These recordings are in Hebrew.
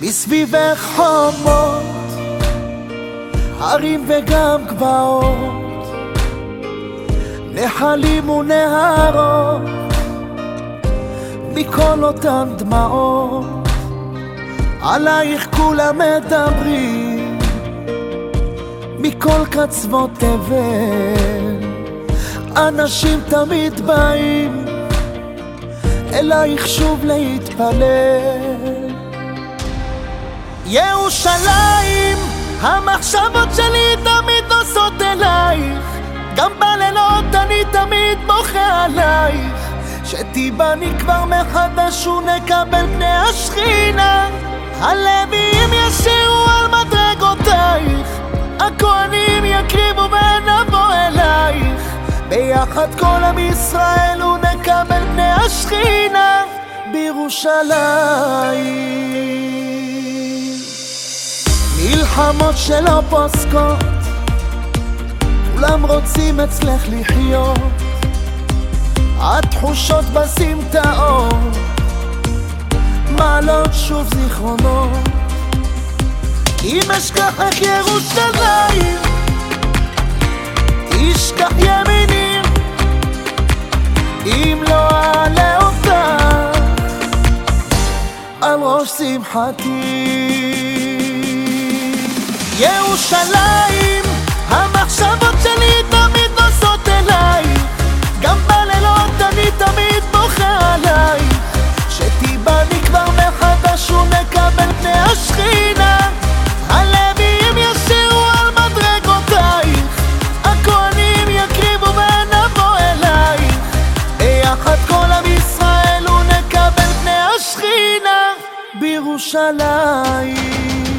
מסביבך חומות, הרים וגם גבעות, נחלים ונהרות, מכל אותם דמעות, עלייך כולם מדברים, מכל קצוות תבל, אנשים תמיד באים אלייך שוב להתפלל. ירושלים, המחשבות שלי תמיד נוסעות אלייך, גם בלילות אני תמיד בוכה עלייך, שתיבני כבר מחדש ונקבל פני השכינה, הלוויים ישירו על מדרגותייך, הכהנים יקריבו ונבוא אלייך, ביחד כל עם ישראל ונקבל פני השכינה בירושלים. מלחמות שלא פוסקות, כולם רוצים אצלך לחיות, התחושות בסמטאות מעלות שוב זיכרונות. אם אשכחך ירושלים, תשכח ימיני, אם לא אעלה אותך על ראש שמחתי. ירושלים, המחשבות שלי תמיד נוסעות אלייך, גם בלילות אני תמיד בוכה עלייך, שתיבני כבר מחדש ונקבל פני השכינה, הלוויים ישירו על מדרגותייך, הכהנים יקריבו ונבוא אלייך, ביחד כל עם ישראל ונקבל פני השכינה בירושלים.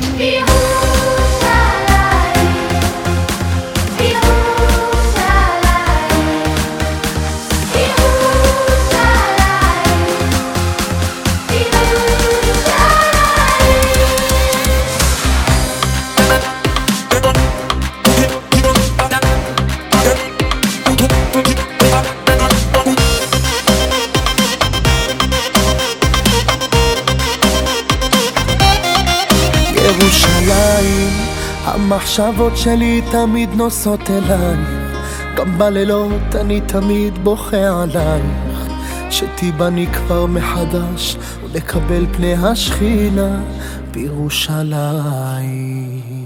ירושלים, המחשבות שלי תמיד נוסעות אלייך, גם בלילות אני תמיד בוכה עלייך, שתיבני כבר מחדש ונקבל פני השכינה בירושלים.